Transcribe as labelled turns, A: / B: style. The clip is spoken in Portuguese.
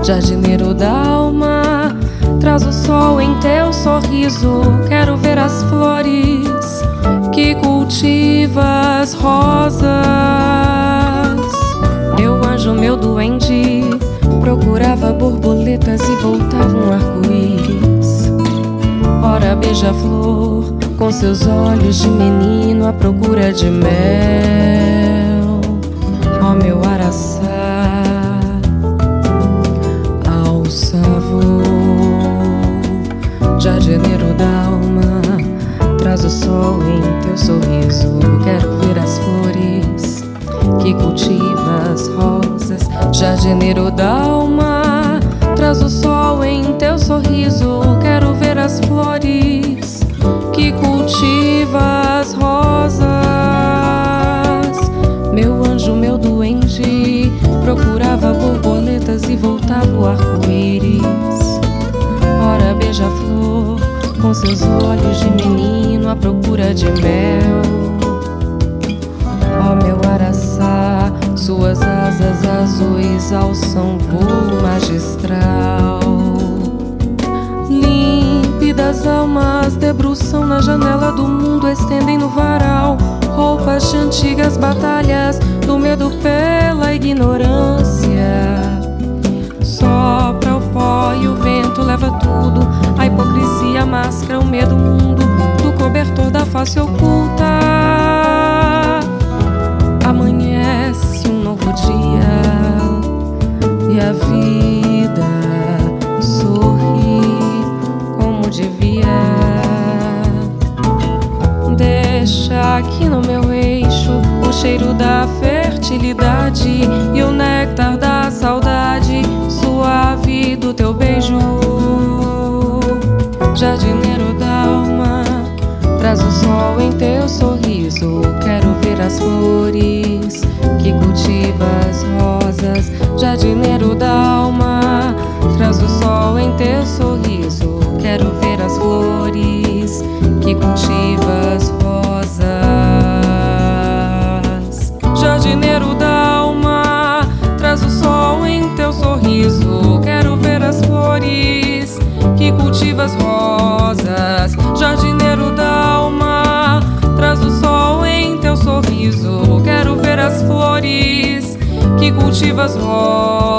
A: Jardineiro da alma, traz o sol em teu sorriso. Quero ver as flores que cultivas, rosas. Meu anjo, meu duende, procurava borboletas e voltava um arco-íris. Ora, beija-flor, com seus olhos de menino à procura de mel. Ó meu araçá, alça voo. Jardineiro da alma, traz o sol em teu sorriso. Quero ver as flores que cultivas, rosas. Jardineiro da alma, traz o sol em teu sorriso. Quero ver as flores que cultivas, rosas. Meu anjo, meu duende, procurava borboletas e voltava o arco-íris. Ora, beija-flor, com seus olhos de menino à procura de mel. Ó meu araçá, suas asas azuis alçam voo magistral. Límpidas almas debruçam na janela do mundo, estendem no varal roupas de antigas batalhas, do medo pela ignorância. Sopra o pó e o vento leva tudo, a hipocrisia, a máscara, o medo, o mundo do cobertor da face oculta. Amanhece um novo dia e a vida sorri como devia. Deixa aqui no meu eixo o cheiro da fertilidade e o néctar da saudade suave do teu beijo. Jardineiro da alma, traz o sol em teu sorriso. Quero ver as flores que cultivas, rosas. Jardineiro da alma, traz o sol em teu sorriso. Quero ver as flores que cultivas, rosas. Jardineiro da alma, traz o sol em teu sorriso. Quero ver as flores que cultivas, rosas. Jardineiro da alma, traz o sol em teu sorriso. Quero ver as flores que cultivas, rosas.